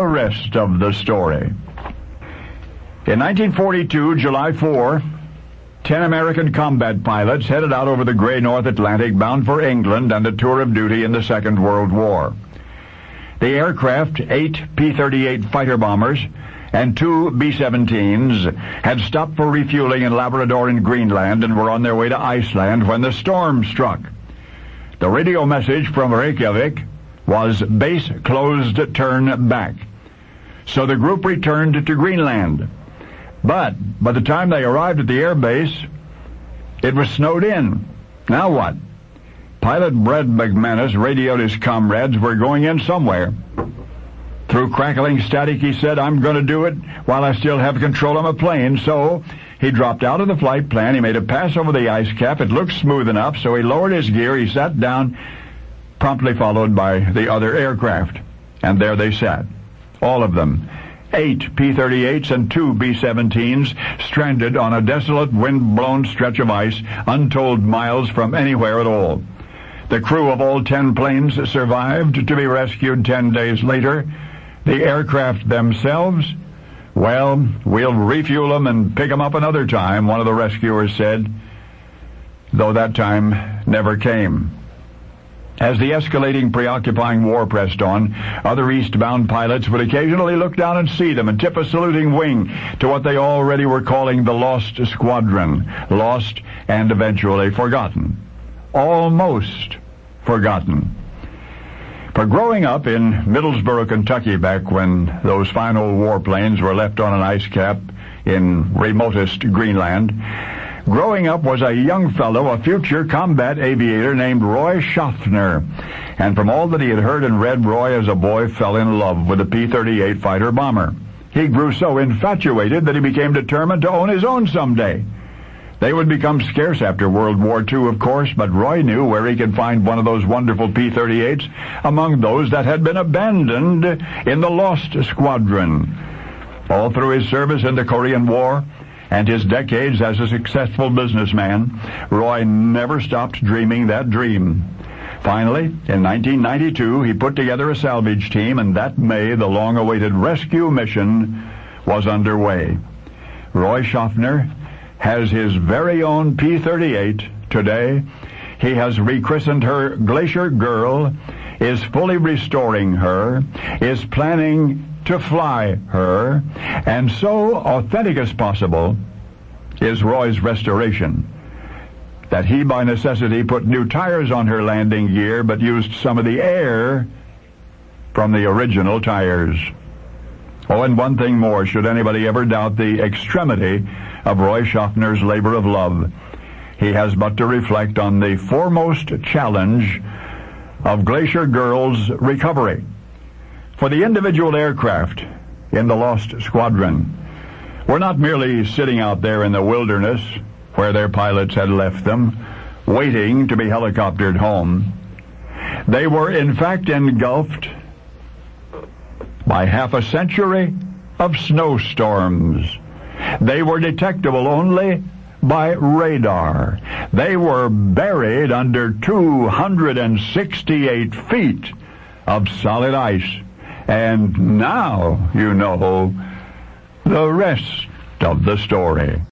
the rest of the story. In 1942, July 4, 10 American combat pilots headed out over the gray North Atlantic bound for England and a tour of duty in the Second World War. The aircraft, 8 P-38 fighter bombers and 2 B-17s, had stopped for refueling in Labrador and Greenland and were on their way to Iceland when the storm struck. The radio message from Reykjavik was base closed, turn back. So the group returned to Greenland. But by the time they arrived at the air base, it was snowed in. Now what? Pilot Brad McManus radioed his comrades, "We're going in somewhere." Through crackling static, he said, "I'm going to do it while I still have control of my plane." So he dropped out of the flight plan. He made a pass over the ice cap. It looked smooth enough, so he lowered his gear. He sat down, promptly followed by the other aircraft. And there they sat, all of them, 8 P-38s and 2 B-17s, stranded on a desolate, wind-blown stretch of ice, untold miles from anywhere at all. The crew of all 10 planes survived to be rescued 10 days later. The aircraft themselves, well, we'll refuel them and pick them up another time, one of the rescuers said, though that time never came. As the escalating, preoccupying war pressed on, other eastbound pilots would occasionally look down and see them and tip a saluting wing to what they already were calling the Lost Squadron, lost and eventually forgotten. Almost forgotten. For growing up in Middlesboro, Kentucky, back when those final warplanes were left on an ice cap in remotest Greenland, growing up was a young fellow, a future combat aviator named Roy Schaffner. And from all that he had heard and read, Roy as a boy fell in love with the P-38 fighter bomber. He grew so infatuated that he became determined to own his own someday. They would become scarce after World War II, of course, but Roy knew where he could find one of those wonderful P-38s among those that had been abandoned in the Lost Squadron. All through his service in the Korean War and his decades as a successful businessman, Roy never stopped dreaming that dream. Finally, in 1992, he put together a salvage team, and that May, the long-awaited rescue mission was underway. Roy Schaffner has his very own P-38 today. He has rechristened her Glacier Girl, is fully restoring her, is planning to fly her, and so authentic as possible is Roy's restoration, that he by necessity put new tires on her landing gear but used some of the air from the original tires. Oh, and one thing more, should anybody ever doubt the extremity of Roy Schaffner's labor of love, he has but to reflect on the foremost challenge of Glacier Girl's recovery. For the individual aircraft in the Lost Squadron were not merely sitting out there in the wilderness where their pilots had left them, waiting to be helicoptered home. They were in fact engulfed by half a century of snowstorms. They were detectable only by radar. They were buried under 268 feet of solid ice. And now you know the rest of the story.